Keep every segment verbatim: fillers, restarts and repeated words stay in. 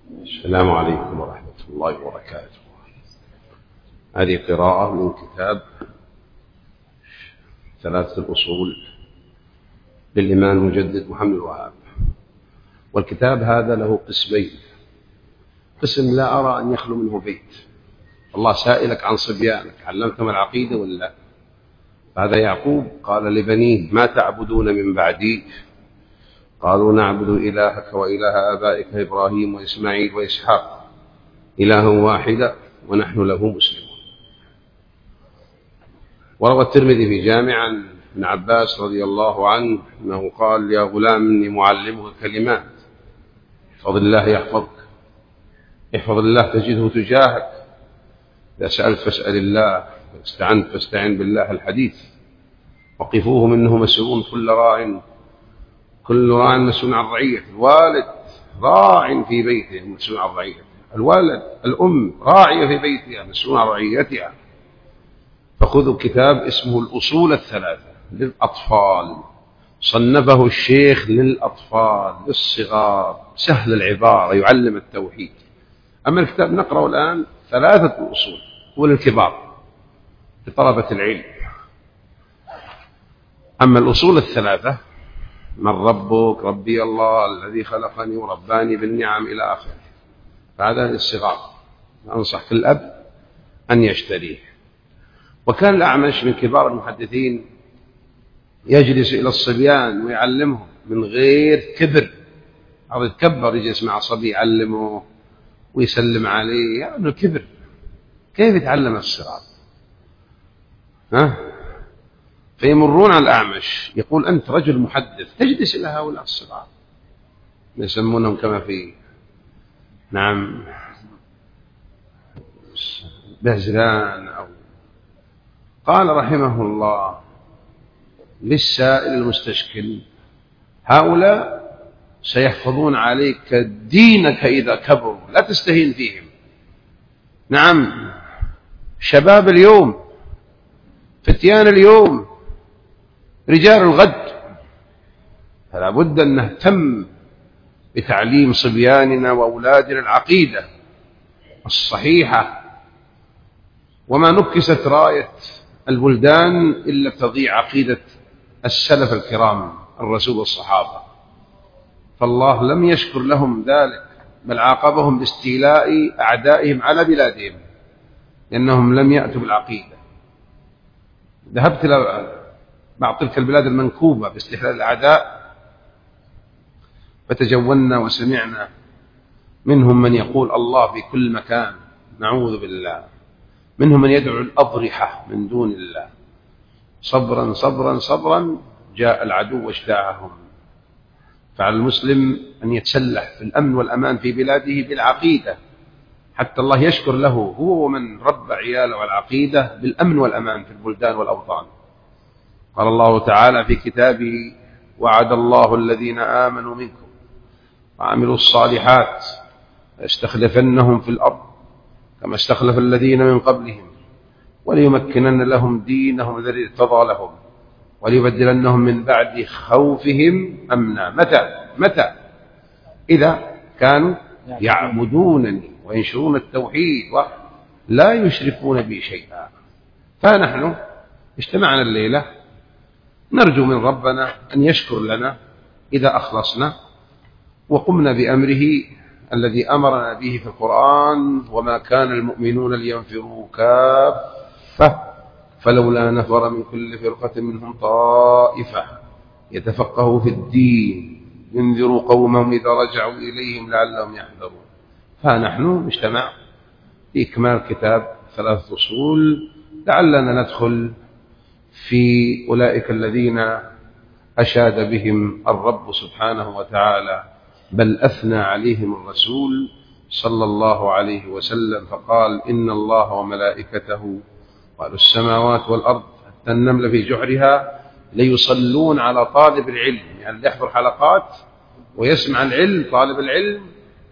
السلام عليكم ورحمة الله وبركاته. هذه قراءة من كتاب ثلاثة الأصول للإمام المجدد محمد الوهاب. والكتاب هذا له قسمين: قسم لا أرى أن يخلو منه بيت. الله سائلك عن صبيانك، علمتهم العقيدة ولا؟ هذا يعقوب قال لبنيه: ما تعبدون من بعدي؟ قالوا: نعبد إلهك وإله آبائك إبراهيم وإسماعيل وإسحاق إلها واحدا ونحن له مسلمون. وروى الترمذي في جامع عن ابن عباس رضي الله عنه أنه قال: يا غلام إني معلمك كلمات، احفظ الله يحفظك، احفظ الله تجده تجاهك، إذا سألت فاسأل الله، واستعنت فاستعن بالله. الحديث. وقفوهم إنه مسؤول كل راع كل راع مسؤول عن رعيته. الوالد راع في بيته مسؤول عن رعيته، الولد الأم راعية في بيتها مسؤول عن رعيتها. فخذوا كتاب اسمه الأصول الثلاثة للأطفال، صنفه الشيخ للأطفال للصغار، سهل العبارة، يعلم التوحيد. أما الكتاب نقرأه الآن ثلاثة الأصول هو للكبار لطلبة العلم. أما الأصول الثلاثة: من ربك؟ ربي الله الذي خلقني ورباني بالنعم إلى آخره، فهذا للصغار، أنصح كل أب أن يشتريه. وكان الأعمش من كبار المحدثين يجلس إلى الصبيان ويعلمهم من غير كبر، أو يتكبر يجلس مع صبي يعلمه ويسلم عليه، يعني الكبر. كيف يتعلم الصغار؟ ها؟ فيمرون على الأعمش يقول: أنت رجل محدث تجلس إلى هؤلاء الصغار، يسمونهم كما في نعم بهزلان. أو قال رحمه الله للسائل المستشكل: هؤلاء سيحفظون عليك دينك إذا كبروا، لا تستهين فيهم. نعم، شباب اليوم، فتيان اليوم، رجال الغد، فلا بد أن نهتم بتعليم صبياننا وأولادنا العقيدة الصحيحة. وما نكست راية البلدان إلا تضيع عقيدة السلف الكرام الرسول والصحابة، فالله لم يشكر لهم ذلك، بل عاقبهم باستيلاء أعدائهم على بلادهم لأنهم لم يأتوا بالعقيدة. ذهبت إلى بعض تلك البلاد المنكوبة باستحلال الأعداء فتجولنا وسمعنا منهم من يقول الله في كل مكان، نعوذ بالله. منهم من يدعو الأضرحة من دون الله. صبرا صبرا صبرا جاء العدو واجتاعهم. فعلى المسلم أن يتسلح في الأمن والأمان في بلاده بالعقيدة حتى الله يشكر له هو ومن ربى عياله على العقيدة بالأمن والأمان في البلدان والأوطان. قال الله تعالى في كتابه: وعد الله الذين آمنوا منكم وعملوا الصالحات ليستخلفنهم في الأرض كما استخلف الذين من قبلهم وليمكنن لهم دينهم الذي ارتضى لهم وليبدلنهم من بعد خوفهم أمنا. متى؟ متى؟ إذا كانوا يعبدونني وينشرون التوحيد ولا يشركون بي شيئا. فنحن اجتمعنا الليلة نرجو من ربنا أن يشكر لنا إذا أخلصنا وقمنا بأمره الذي أمرنا به في القرآن: وما كان المؤمنون لينفروا كافة فلولا نفر من كل فرقة منهم طائفة يتفقهوا في الدين ينذروا قومهم إذا رجعوا إليهم لعلهم يحذرون. فنحن اجتمع لإكمال كتاب ثلاثة أصول لعلنا ندخل في أولئك الذين أشاد بهم الرب سبحانه وتعالى، بل أثنى عليهم الرسول صلى الله عليه وسلم فقال: إن الله وملائكته وأهل السماوات والأرض حتى النمل في جحرها ليصلون على طالب العلم. يعني اللي يحضر حلقات ويسمع العلم، طالب العلم،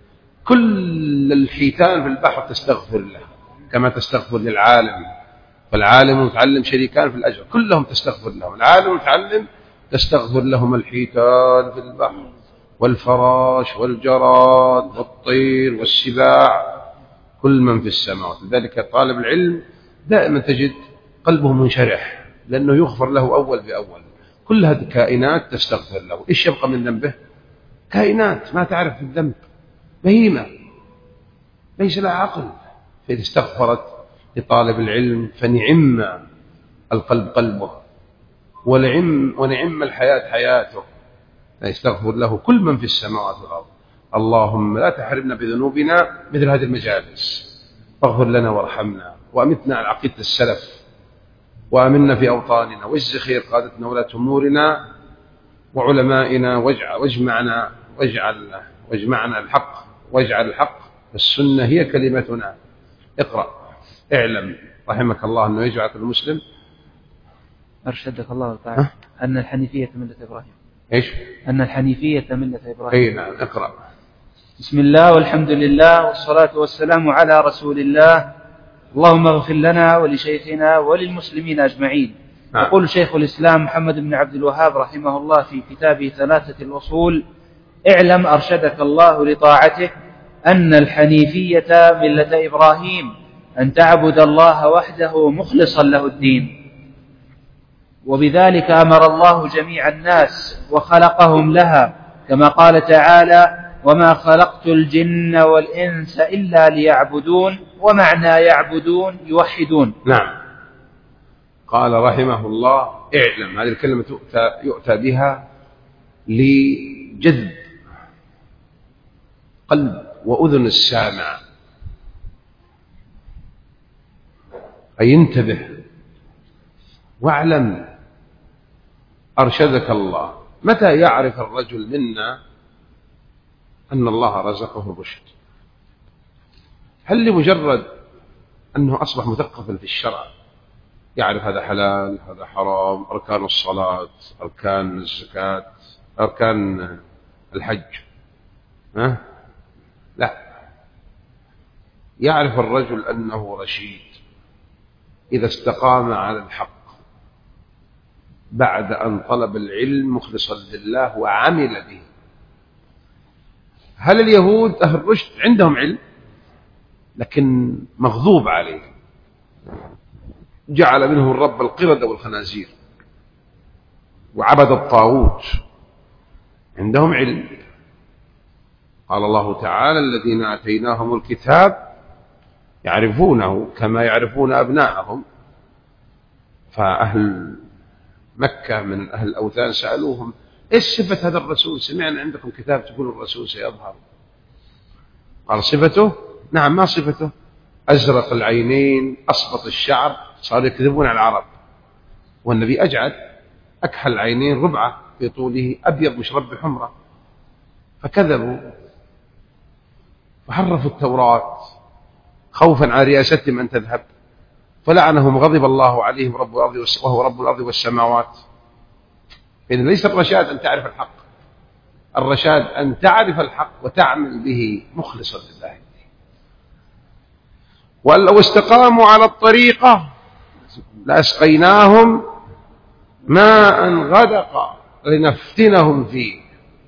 كل الحيتان في البحر تستغفر له كما تستغفر للعالم، فالعالم والمتعلم شريكان في الأجر، كلهم تستغفر لهم. العالم والمتعلم تستغفر لهم الحيتان في البحر والفراش والجراد والطير والسباع، كل من في السماوات. لذلك طالب العلم دائما تجد قلبه منشرح، لأنه يغفر له أول بأول. كل هذه الكائنات تستغفر له، إيش يبقى من ذنبه؟ كائنات ما تعرف الذنب، بهيمة ليس لها عقل، فإذا استغفرت لطالب العلم فنعم القلب قلبه، ونعم, ونعم الحياة حياته، فيستغفر له كل من في السماوات والأرض. اللهم لا تحرمنا بذنوبنا مثل هذه المجالس، فاغفر لنا وارحمنا، وأمتنا على عقيدة السلف، وأمنا في أوطاننا، واجز خير قادتنا ولاة أمورنا وعلمائنا، واجمعنا واجعل واجمعنا الحق، واجعل الحق السنة هي كلمتنا. اقرأ. اعلم رحمك الله أنه يجعل المسلم أرشدك الله تعالى أن الحنيفية ملة إبراهيم. إيش؟ أن الحنيفية ملة إبراهيم. أي نعم. اقرأ. بسم الله والحمد لله والصلاة والسلام على رسول الله. اللهم اغفر لنا ولشيخنا وللمسلمين أجمعين. نعم. يقول شيخ الإسلام محمد بن عبد الوهاب رحمه الله في كتابه ثلاثة الأصول: اعلم أرشدك الله لطاعته أن الحنيفية ملة إبراهيم، أن تعبد الله وحده مخلصا له الدين، وبذلك أمر الله جميع الناس وخلقهم لها، كما قال تعالى: وما خلقت الجن والإنس إلا ليعبدون. ومعنى يعبدون يوحدون. نعم. قال رحمه الله: اعلم. هذه الكلمة يؤتى, يؤتى بها لجذب قلب وأذن السامع، أي انتبه واعلم أرشدك الله. متى يعرف الرجل منا أن الله رزقه الرشد؟ هل لمجرد أنه أصبح مثقفا في الشرع، يعرف هذا حلال هذا حرام، أركان الصلاة، أركان الزكاة، أركان الحج؟ ها؟ لا، يعرف الرجل أنه رشيد إذا استقام على الحق بعد أن طلب العلم مخلصا لله وعمل به. هل اليهود أهل الرشد عندهم علم لكن مغضوب عليه، جعل منهم الرب القردة والخنازير وعبد الطاغوت؟ عندهم علم. قال الله تعالى: الذين آتيناهم الكتاب يعرفونه كما يعرفون أبناءهم. فأهل مكة من أهل الأوثان سألوهم: إيش صفة هذا الرسول؟ سمعنا عندكم كتاب تقول الرسول سيظهر. قال: صفته؟ نعم. ما صفته؟ أزرق العينين، أصبط الشعر. صاروا يكذبون على العرب، والنبي أجعد، أكحل العينين ربعة في طوله، أبيض مشرب بحمرة، فكذبوا وحرفوا التوراة خوفا على رياستهم أن تذهب، فلعنهم غضب الله عليهم رب الأرض وهو رب الأرض والسماوات. إذن ليس الرشاد أن تعرف الحق، الرشاد أن تعرف الحق وتعمل به مخلصا لله. ولو استقاموا على الطريقة لأسقيناهم ماء غدقا لنفتنهم فيه.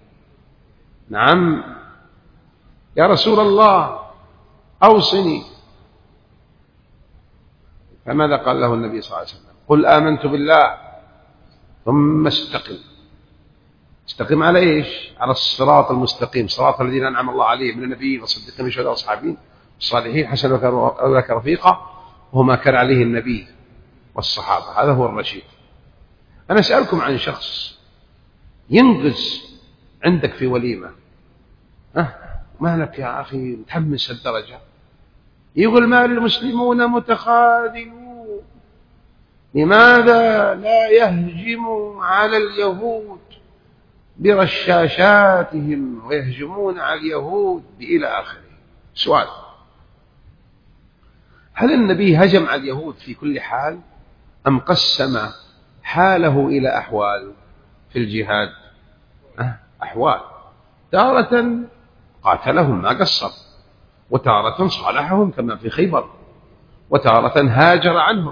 نعم. يا رسول الله أوصني، فماذا قال له النبي صلى الله عليه وسلم؟ قل آمنت بالله ثم استقم. استقم على إيش؟ على الصراط المستقيم، صراط الذين أنعم الله عليهم من النبيين والصديقين والشهداء والصالحين الصالحين، حسن أولئك رفيقا، وهو ما كان عليه النبي والصحابة. هذا هو الرشيد. أنا أسألكم عن شخص ينقز عندك في وليمة، أه ما لك يا أخي متحمس الدرجة؟ يقول: ما المسلمون متخاذلون، لماذا لا يهجموا على اليهود برشاشاتهم ويهجمون على اليهود إلى آخره؟ سؤال: هل النبي هجم على اليهود في كل حال أم قسم حاله إلى أحوال في الجهاد؟ أحوال. تارة قاتلهم ما قصر، وتارة صالحهم كما في خيبر، وتارة هاجر عنهم،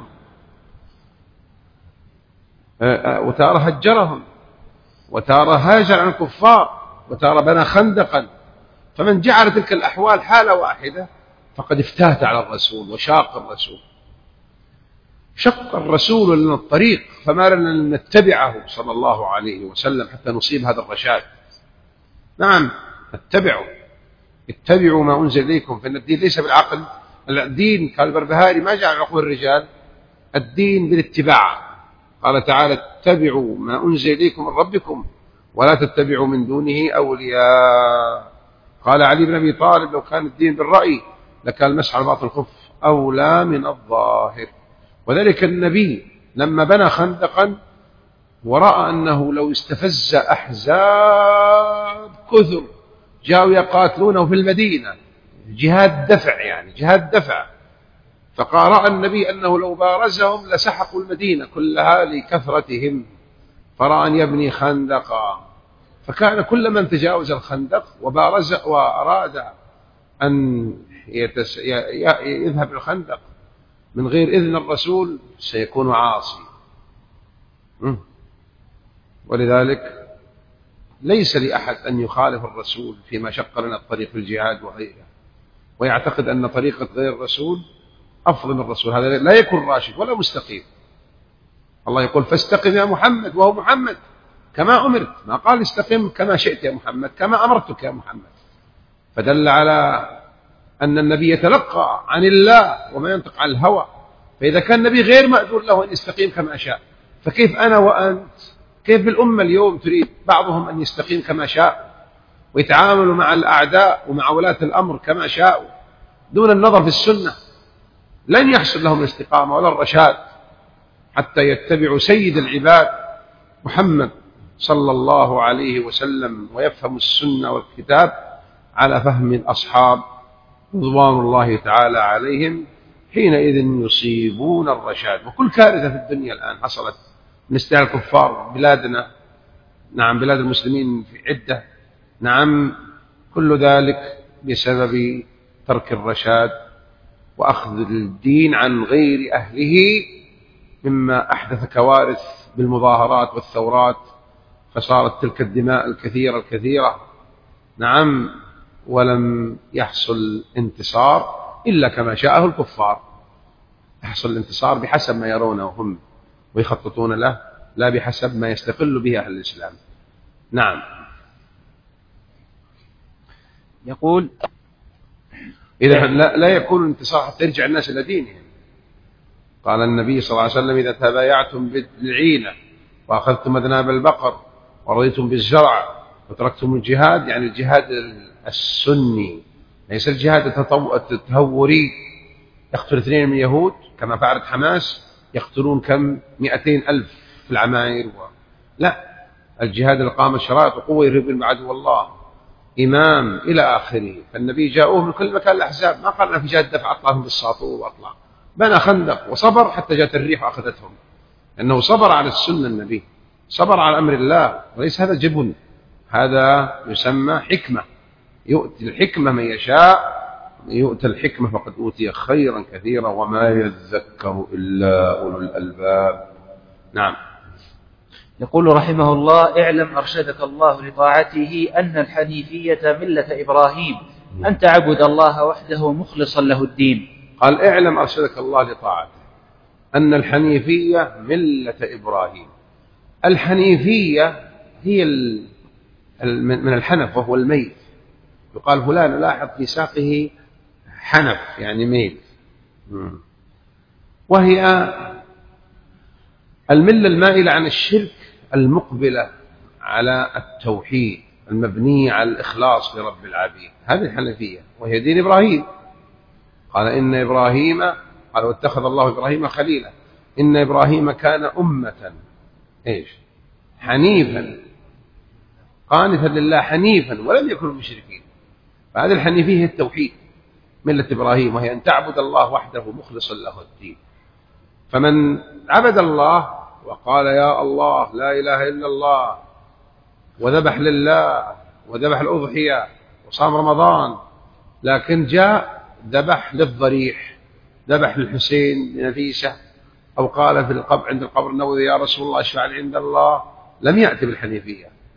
وتارة هجرهم، وتارة هاجر عن الكفار، وتارة بنى خندقا. فمن جعل تلك الأحوال حالة واحدة فقد افتات على الرسول وشاق الرسول، شق الرسول لنا الطريق، فما لنا أن نتبعه صلى الله عليه وسلم حتى نصيب هذا الرشاد. نعم اتبعوا اتبعوا ما أنزل إليكم، فإن الدين ليس بالعقل. الدين قال البربهاري ما جعل عقول الرجال، الدين بالاتباع. قال تعالى اتبعوا ما أنزل إليكم من ربكم ولا تتبعوا من دونه أولياء. قال علي بن أبي طالب لو كان الدين بالرأي لكان المسح على باطن الخف أولى من الظاهر. وذلك النبي لما بنى خندقا ورأى أنه لو استفز أحزاب كثر جاءوا يقاتلونه في المدينة، جهاد دفع يعني جهاد دفع، فقال رأى النبي أنه لو بارزهم لسحقوا المدينة كلها لكثرتهم، فرأى أن يبني خندقا. فكان كل من تجاوز الخندق وبارز وأراد أن يتس... يذهب الخندق من غير إذن الرسول سيكون عاصي. ولذلك ليس لأحد أن يخالف الرسول فيما شق لنا الطريق في الجهاد وغيره، ويعتقد أن طريقة غير الرسول أفضل من الرسول، هذا لا يكون راشد ولا مستقيم. الله يقول فاستقم يا محمد، وهو محمد كما أمرت، ما قال استقم كما شئت يا محمد، كما أمرتك يا محمد. فدل على أن النبي يتلقى عن الله وما ينطق عن الهوى، فإذا كان النبي غير مأذون له أن يستقيم كما شاء، فكيف أنا وأنت؟ كيف بالأمة اليوم تريد بعضهم أن يستقيم كما شاء ويتعاملوا مع الأعداء ومع ولاة الأمر كما شاءوا دون النظر في السنة؟ لن يحصل لهم الاستقامة ولا الرشاد حتى يتبعوا سيد العباد محمد صلى الله عليه وسلم ويفهموا السنة والكتاب على فهم الأصحاب رضوان الله تعالى عليهم، حينئذ يصيبون الرشاد. وكل كارثة في الدنيا الآن حصلت من استهلاك الكفار بلادنا، نعم بلاد المسلمين في عدة، نعم كل ذلك بسبب ترك الرشاد وأخذ الدين عن غير أهله، مما أحدث كوارث بالمظاهرات والثورات، فصارت تلك الدماء الكثيرة الكثيرة، نعم، ولم يحصل انتصار إلا كما شاءه الكفار. يحصل الانتصار بحسب ما يرونه هم ويخططون له، لا بحسب ما يستقل به أهل الإسلام. نعم. يقول إذا لا, لا يكون انتصار حتى يرجع الناس إلى دينهم. قال النبي صلى الله عليه وسلم إذا تبايعتم بالعينة وأخذتم أذناب البقر ورضيتم بالزرع وتركتم الجهاد، يعني الجهاد السني ليس الجهاد التهوري يقتل اثنين من اليهود كما فعلت حماس، يقتلون كم مئتين ألف في العماير و... لا، الجهاد اللي قام شرائط وقوة يرهب بعدو الله إمام إلى آخره. فالنبي جاءوه من كل مكان الأحزاب، ما قالنا في جهاد دفع أطلعهم بالساطور وأطلع، بنى خندق وصبر حتى جاءت الريح وأخذتهم، لأنه صبر على السنة، النبي صبر على أمر الله، وليس هذا جبن، هذا يسمى حكمة. يؤتي الحكمة من يشاء، يؤتى الحكمة فقد أوتي خيرا كثيرا وما يذكر إلا أولو الألباب. نعم. يقول رحمه الله اعلم أرشدك الله لطاعته أن الحنيفية ملة إبراهيم، أن تعبد الله وحده مخلصا له الدين. قال اعلم أرشدك الله لطاعته أن الحنيفية ملة إبراهيم. الحنيفية هي من الحنف وهو الميل، يقال فلان لاحظ في ساقه حنف يعني ميل، وهي الملة المائلة عن الشرك المقبلة على التوحيد المبنية على الإخلاص لرب العبيد، هذه الحنفية وهي دين إبراهيم. قال إن إبراهيم، قال واتخذ الله إبراهيم خليلا، إن إبراهيم كان أمة إيش حنيفا قانتا لله حنيفا ولم يكن مشركين. فهذه الحنيفية هي التوحيد، ملة إبراهيم، وهي أن تعبد الله وحده مخلصا له الدين. فمن عبد الله وقال يا الله لا إله إلا الله وذبح لله وذبح الأضحية وصام رمضان، لكن جاء ذبح للضريح، ذبح للحسين بنفيسة، أو قال في القبر عند القبر النبوي يا رسول الله اشفع لي عند الله، لم يأتي بالحنيفية،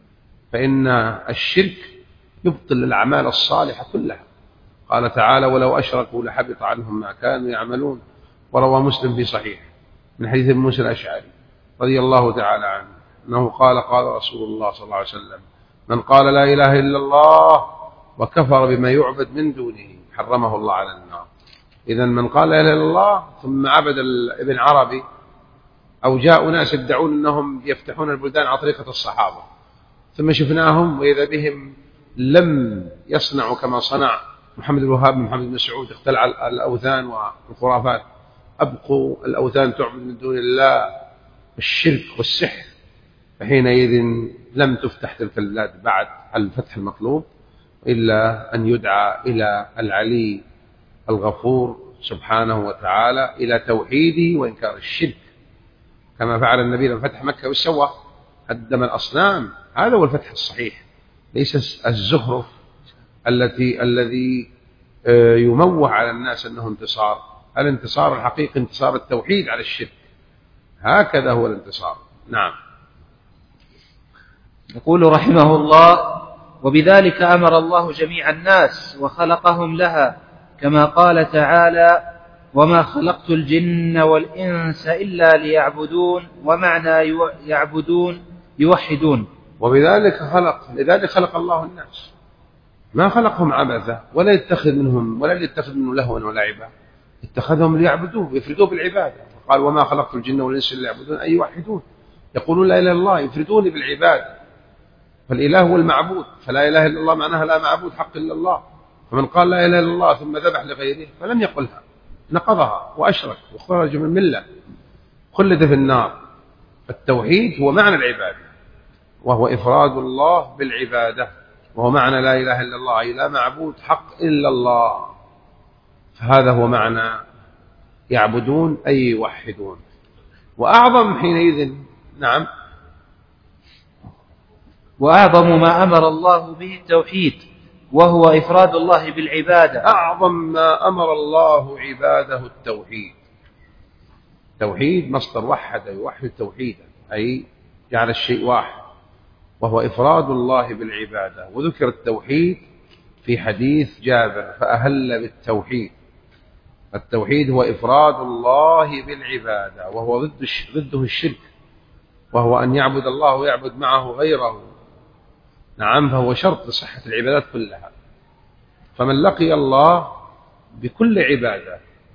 فإن الشرك يبطل الأعمال الصالحة كلها. قال تعالى ولو أشركوا لحبط عنهم ما كانوا يعملون. وروى مسلم في صحيح من حديث ابن موسى الأشعري رضي الله تعالى عنه أنه قال قال رسول الله صلى الله عليه وسلم من قال لا إله إلا الله وكفر بما يعبد من دونه حرمه الله على النار. إذن من قال لا إله إلا الله ثم عبد ابن عربي أو جاءوا ناس يدعون أنهم يفتحون البلدان على طريقة الصحابة ثم شفناهم وإذا بهم لم يصنعوا كما صنع محمد الوهاب بن محمد بن مسعود اختلع الأوثان والخرافات، أبقوا الأوثان تعبد من دون الله الشرك والسحر، فحينئذ لم تفتح تلك البلاد بعد الفتح المطلوب إلا أن يدعى إلى العلي الغفور سبحانه وتعالى إلى توحيده وإنكار الشرك، كما فعل النبي لما فتح مكة والسوى هدم الأصنام. هذا هو الفتح الصحيح، ليس الزخرف التي الذي يموه على الناس أنه انتصار. الانتصار الحقيقي انتصار التوحيد على الشرك، هكذا هو الانتصار. نعم. يقول رحمه الله وبذلك أمر الله جميع الناس وخلقهم لها كما قال تعالى وما خلقت الجن والإنس إلا ليعبدون، ومعنى يعبدون يوحدون. وبذلك خلق لذلك خلق الله الناس، ما خلقهم عبثا ولا يتخذ منهم ولا يتخذ منهم لهوا ولا عبا، اتخذهم ليعبدوه ويفردوه بالعبادة. قال وما خلقت الجن والإنس إلا ليعبدون أي يوحدون، يقولون لا إله إلا الله يفردون بالعبادة، فالإله هو المعبود، فلا إله إلا الله معناها لا معبود حق إلا الله. فمن قال لا إله إلا الله ثم ذبح لغيره فلم يقلها نقضها وأشرك وخرج من ملة خلد في النار. التوحيد هو معنى العبادة وهو إفراد الله بالعبادة، وهو معنى لا إله إلا الله أي لا معبود حق إلا الله، فهذا هو معنى يعبدون أي يوحدون. وأعظم حينئذ نعم وأعظم ما أمر الله به التوحيد وهو إفراد الله بالعبادة. أعظم ما أمر الله عباده التوحيد. توحيد مصدر وحد يوحد توحيدا أي جعل الشيء واحد، وهو إفراد الله بالعبادة. وذكر التوحيد في حديث جابر فأهل بالتوحيد. التوحيد هو إفراد الله بالعبادة، وهو ضد ضده الشرك، وهو أن يعبد الله ويعبد معه غيره. نعم، فهو شرط لصحة العبادات كلها. فمن لقي الله بكل عبادة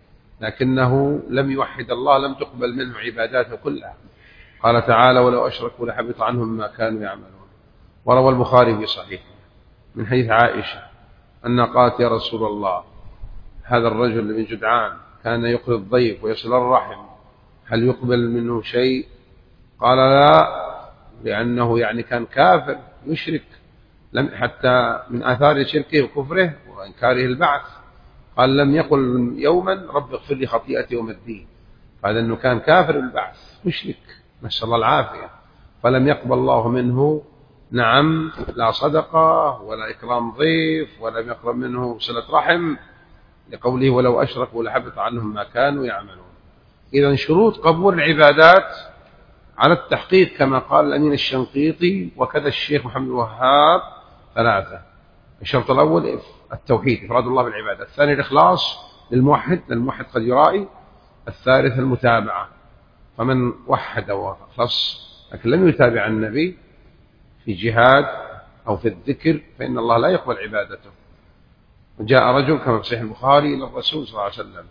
لكنه لم يوحد الله لم تقبل منه عباداته كلها. قال تعالى ولو أشركوا لحبط عنهم ما كانوا يعملون. وروى البخاري في صحيحه من حديث عائشة أن قالت يا رسول الله هذا الرجل من جدعان كان يقري الضيف ويصل الرحم هل يقبل منه شيء؟ قال لا، لأنه يعني كان كافر يشرك، لم حتى من آثار شركه وكفره وإنكاره البعث. قال لم يقل يوما رب اغفر لي خطيئتي يوم الدين، قال أنه كان كافر بالبعث مشرك نسأل الله العافية، فلم يقبل الله منه نعم لا صدقة ولا إكرام ضيف ولم يقبل منه صلة رحم، لقوله ولو أشركوا لحبط عنهم ما كانوا يعملون. إذن شروط قبول العبادات على التحقيق كما قال الأمين الشنقيطي وكذا الشيخ محمد الوهاب ثلاثة. الشرط الأول التوحيد إفراد الله بالعبادة، الثاني الإخلاص للموحد للموحد قد يرائي، الثالث المتابعة، فمن وحد وخلص لكن لم يتابع النبي في جهاد أو في الذكر فإن الله لا يقبل عبادته. وجاء رجل كما في صحيح البخاري إلى الرسول صلى الله عليه وسلم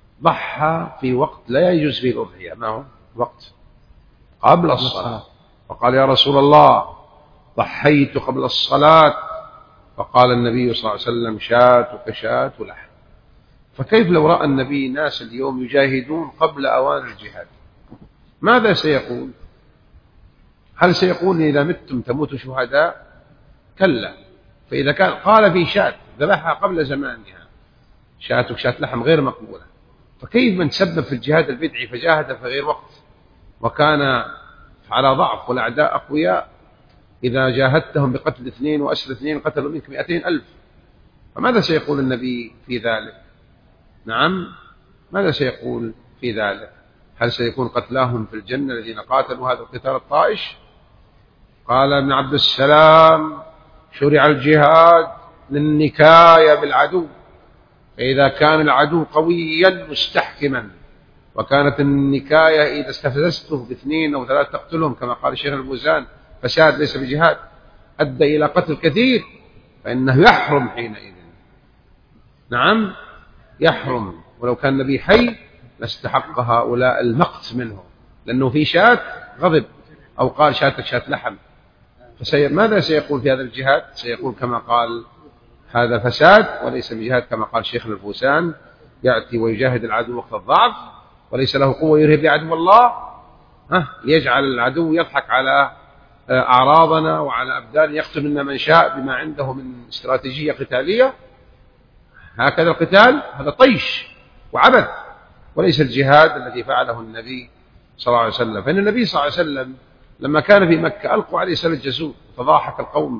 ضحى في وقت لا يجوز فيه الأضحية، ما هو وقت قبل الصلاة، فقال يا رسول الله ضحيت قبل الصلاة، فقال النبي صلى الله عليه وسلم شاتك شاة لحم. فكيف لو رأى النبي ناس اليوم يجاهدون قبل أوان الجهاد ماذا سيقول؟ هل سيقول إذا متم تموت شهداء؟ كلا. فإذا كان قال في شاة ذبحها قبل زمانها شاتك شاة لحم غير مقبولة، فكيف من تسبب في الجهاد البدعي فجاهد في غير وقت وكان على ضعف والأعداء أقوياء، إذا جاهدتهم بقتل اثنين وأسر اثنين قتلوا منك مئتين ألف، فماذا سيقول النبي في ذلك؟ نعم، ماذا سيقول في ذلك؟ هل سيكون قتلاهم في الجنة الذين قاتلوا هذا القتال الطائش؟ قال ابن عبد السلام: شرع الجهاد للنكاية بالعدو، فإذا كان العدو قويا مستحكما، وكانت النكاية إذا استفززته باثنين أو ثلاثة تقتلهم كما قال الشيخ الفوزان فساد ليس بجهاد، أدى إلى قتل كثير، فإنه يحرم حينئذ. نعم يحرم، ولو كان النبي حي لاستحق هؤلاء المقت منه، لأنه في شاة غضب أو قال شاتك شات لحم، فسي... ماذا سيقول في هذا الجهاد؟ سيقول كما قال هذا فساد وليس بجهاد، كما قال شيخنا الفوسان: يأتي ويجاهد العدو وقت الضعف وليس له قوة يرهب لعدو الله، ها يجعل العدو يضحك على أعراضنا وعلى أبدان، يقتل منا من شاء بما عنده من استراتيجية قتالية. هكذا القتال هذا طيش وعبث، وليس الجهاد الذي فعله النبي صلى الله عليه وسلم. فإن النبي صلى الله عليه وسلم لما كان في مكة ألقوا عليه سل الجزور، فضاحك القوم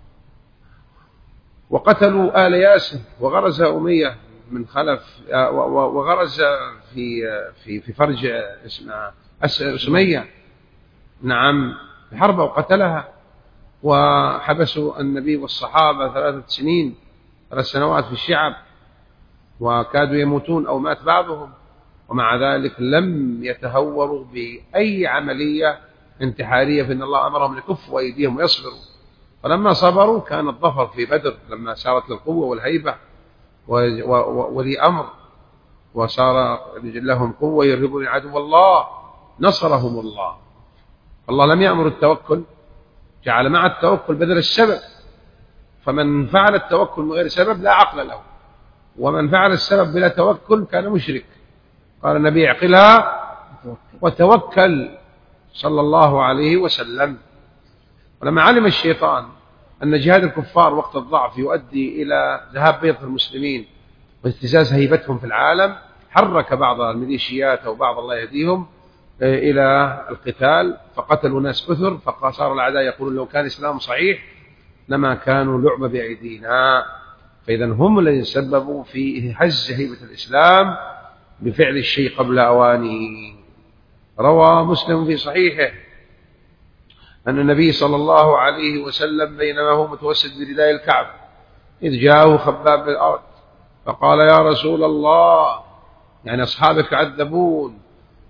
وقتلوا آل ياسر، وغرز أمية من خلف، وغرز في في في فرج اسمها سمية، نعم بحربة، وقتلها، وحبسوا النبي والصحابة ثلاثة سنين ثلاث سنوات في الشعب، وكادوا يموتون أو مات بعضهم، ومع ذلك لم يتهوروا بأي عملية انتحارية، فإن الله أمرهم لكفوا أيديهم ويصبروا. فلما صبروا كان الظفر في بدر، لما سارت للقوة والهيبة ولي أمر، وصار لهم قوة يرهبون عدو الله، نصرهم الله. الله لم يأمر التوكل، جعل مع التوكل بدل السبب، فمن فعل التوكل من غير سبب لا عقل له، ومن فعل السبب بلا توكل كان مشرك. قال النبي: اعقلها وتوكل صلى الله عليه وسلم. ولما علم الشيطان أن جهاد الكفار وقت الضعف يؤدي إلى ذهاب بيض المسلمين واهتزاز هيبتهم في العالم، حرك بعض الميليشيات أو بعض الله يهديهم إلى القتال، فقتلوا ناس كثر، فصار الأعداء يقولون: لو كان الإسلام صحيح لما كانوا لعب بأيدينا. فإذا هم الذين سببوا في هز هيبة الإسلام بفعل الشيء قبل أوانه. روى مسلم في صحيحه أن النبي صلى الله عليه وسلم بينما هو متوسد برداء الكعب إذ جاءه خباب بالأرض فقال: يا رسول الله، يعني أصحابك عذبون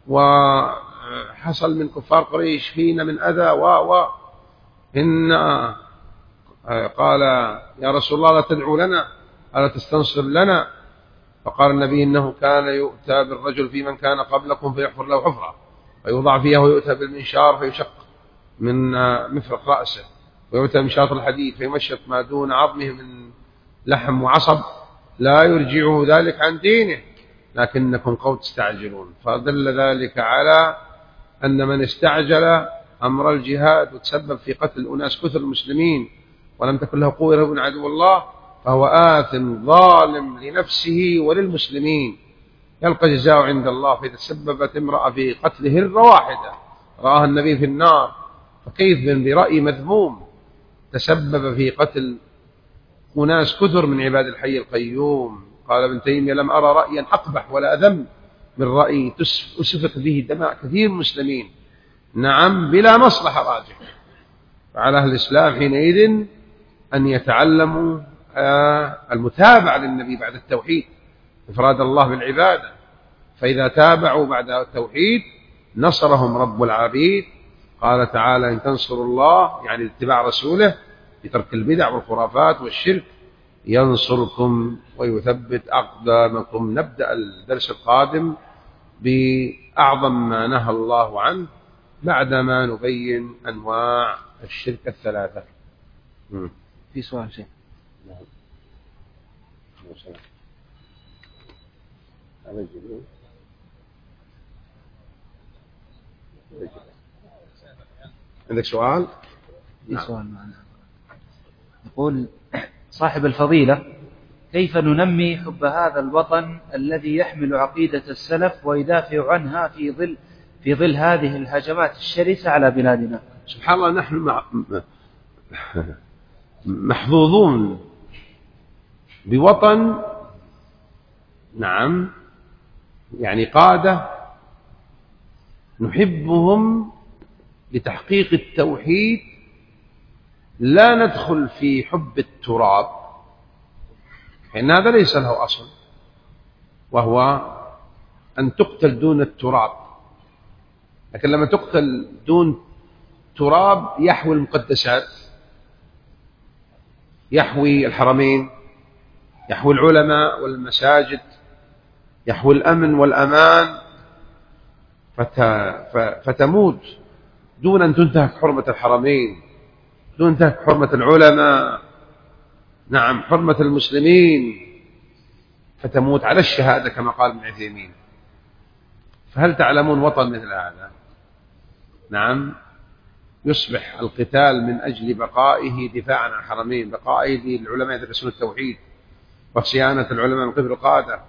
وحصل من كفار قريش فينا من أذى و و إن قال: يا رسول الله لا تدعو لنا، ألا تستنصر لنا؟ فقال النبي: إنه كان يؤتى بالرجل في من كان قبلكم فيحفر له حفرة فيوضع فيها، ويؤتى بالمنشار فيشق من مفرق رأسه، ويؤتى بمشاط الحديد فيمشط ما دون عظمه من لحم وعصب، لا يرجعه ذلك عن دينه، لكنكم قوم تستعجلون. فدل ذلك على أن من استعجل أمر الجهاد وتسبب في قتل أناس كثر المسلمين ولم تكن له قوة يرهبون عدو الله فهو آثم ظالم لنفسه وللمسلمين، يلقى جزاء عند الله. فإذا تسببت امرأة في قتل هرة واحدة رآها النبي في النار، فكيف برأي مذموم تسبب في قتل أناس كثر من عباد الحي القيوم؟ قال ابن تيمية: لم أرى رأيا أقبح ولا أذم من رأي أسفك به دماء كثير من المسلمين، نعم بلا مصلحة راجحة. فعلى أهل الإسلام حينئذ أن يتعلموا المتابعة للنبي بعد التوحيد، إفراد الله بالعبادة، فإذا تابعوا بعد التوحيد نصرهم رب العبيد. قال تعالى: إن تنصروا الله، يعني اتباع رسوله بترك البدع والخرافات والشرك، ينصركم ويثبت أقدامكم. نبدأ الدرس القادم بأعظم ما نهى الله عنه بعدما نبين أنواع الشرك الثلاثة. في سؤال شيء؟ عندك سؤال؟ في سؤال معنا. يقول صاحب الفضيلة: كيف ننمي حب هذا الوطن الذي يحمل عقيدة السلف ويدافع عنها في ظل في ظل هذه الهجمات الشرسة على بلادنا؟ سبحان الله، نحن محظوظون بوطن، نعم، يعني قادة نحبهم لتحقيق التوحيد لا ندخل في حب التراب، فإن هذا ليس له أصل، وهو أن تقتل دون التراب. لكن لما تقتل دون تراب يحوي المقدسات، يحوي الحرمين، يحوي العلماء والمساجد، يحوي الأمن والأمان، فتموت دون أن تنتهك حرمة الحرمين، دون أن تنتهك حرمة العلماء، نعم حرمة المسلمين، فتموت على الشهادة كما قال ابن عثيمين. فهل تعلمون وطن مثل هذا؟ نعم، يصبح القتال من أجل بقائه دفاعا عن الحرمين، بقائه للعلماء يدرسون التوحيد وصيانة العلماء من قبل القادة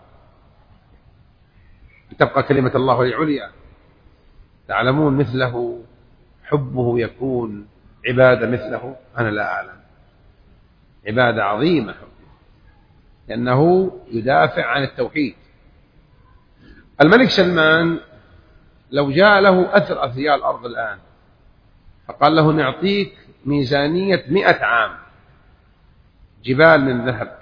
لتبقى كلمة الله العليا. تعلمون مثله حبه يكون عبادة مثله؟ أنا لا أعلم. عبادة عظيمة حبه، لأنه يدافع عن التوحيد. الملك سلمان لو جاء له أثر أثرياء الأرض الآن فقال له نعطيك ميزانية مئة عام، جبال من ذهب،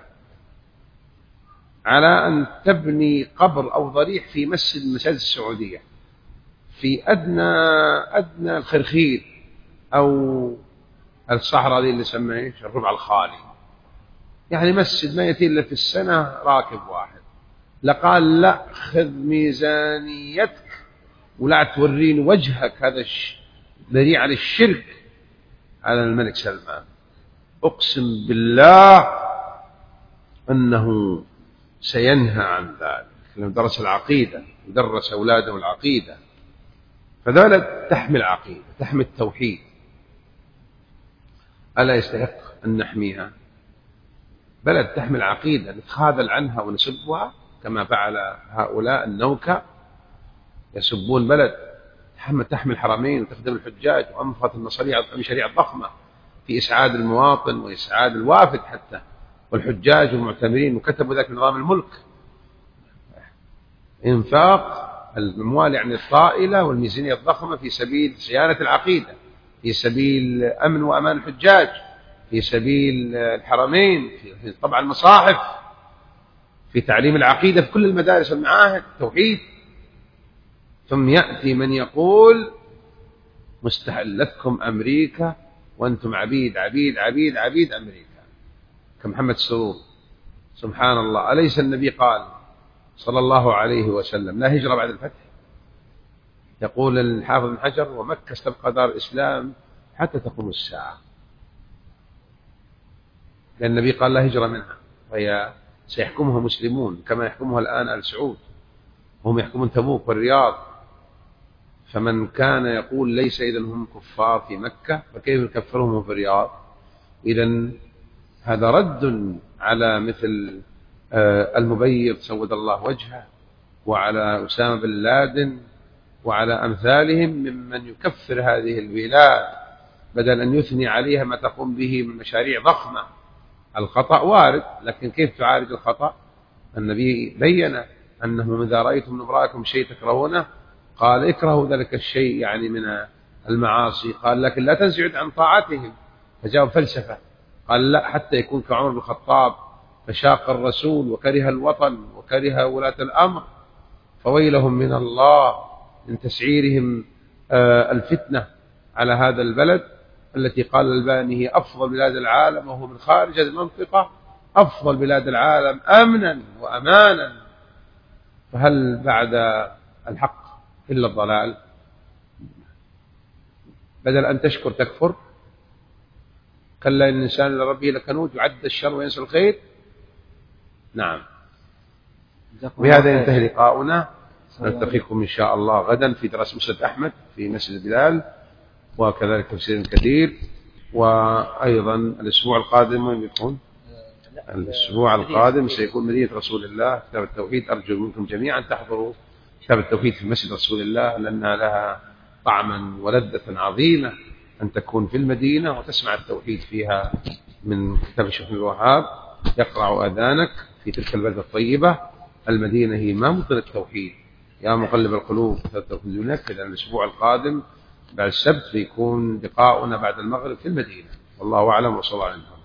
على أن تبني قبر أو ضريح في مسجد المساجد السعودية في أدنى أدنى الخرخير أو الصحراء دي اللي سميه الربع الخالي، يعني مسجد ما يأتي إلا في السنة راكب واحد. لقال لا، خذ ميزانيتك ولا تورين وجهك، هذا دليل على الشرك على الملك سلمان. أقسم بالله أنه سينهى عن ذلك، لأنه درس العقيدة ودرس أولاده العقيدة. فذلك تحمل عقيدة، تحمل التوحيد، ألا يستحق أن نحميها؟ بلد تحمل عقيدة نتخاذل عنها ونسبها كما فعل هؤلاء النوكة، يسبون بلد تحمل حرمين وتخدم الحجاج وأنفقت المشاريع الضخمة في إسعاد المواطن وإسعاد الوافد حتى والحجاج والمعتمرين، وكتبوا ذلك نظام الملك. إنفاق الأموال يعني الطائلة والميزانية الضخمة في سبيل صيانة العقيدة، في سبيل أمن وأمان الحجاج، في سبيل الحرمين، في طبع المصاحف، في تعليم العقيدة في كل المدارس والمعاهد، توحيد. ثم يأتي من يقول مستحلتكم أمريكا وأنتم عبيد عبيد عبيد عبيد أمريكا كمحمد السرور. سبحان الله، أليس النبي قال صلى الله عليه وسلم لا هجرة بعد الفتح؟ يقول الحافظ بن حجر ومكة ستبقى دار الإسلام حتى تقوم الساعة، لأن النبي قال لا هجرة منها، وهي سيحكمها مسلمون كما يحكمها الآن آل سعود، وهم يحكمون تبوك والرياض. فمن كان يقول ليس إذن هم كفار في مكة فكيف يكفرهم في الرياض؟ إذن هذا رد على مثل المبيض سود الله وجهه، وعلى أسامة بن لادن، وعلى أمثالهم ممن يكفر هذه البلاد بدل أن يثني عليها ما تقوم به من مشاريع ضخمة. الخطأ وارد، لكن كيف تعالج الخطأ؟ النبي بين أنه إذا رأيتم من امرأكم شيء تكرهونه قال اكرهوا ذلك الشيء يعني من المعاصي، قال لكن لا تنزعوا عن طاعتهم. فجاءوا فلسفة، قال لا، حتى يكون كعمر بن الخطاب فشاق الرسول وكره الوطن وكره ولاة الأمر، فويلهم من الله من تسعيرهم الفتنة على هذا البلد التي قال الألباني هي أفضل بلاد العالم، وهو من خارج المنطقة أفضل بلاد العالم أمنا وأمانا. فهل بعد الحق إلا الضلال؟ بدل أن تشكر تكفر. كلا إن الإنسان لربه لكنود يعد الشر وينسى الخير. نعم. بهذا ينتهي لقاؤنا، نلتقيكم إن شاء الله غدا في درس مسند أحمد في مسجد بلال، وكذلك تفسير كثير. وأيضا الأسبوع القادم وين بيكون؟ الأسبوع القادم سيكون مدينة رسول الله كتاب التوحيد. أرجو منكم جميعا تحضروا كتاب التوحيد في مسجد رسول الله، لأنها لها طعما ولذة عظيمة أن تكون في المدينة وتسمع التوحيد فيها من كتاب الشيخ ابن الوهاب يقرع أذانك في تلك البلدة الطيبة. المدينة هي موطن التوحيد. يا مقلب القلوب ثبت قلوبنا. كذا الأسبوع القادم بعد السبت بيكون لقاؤنا بعد المغرب في المدينة. والله أعلم وصلى الله عليه وسلم.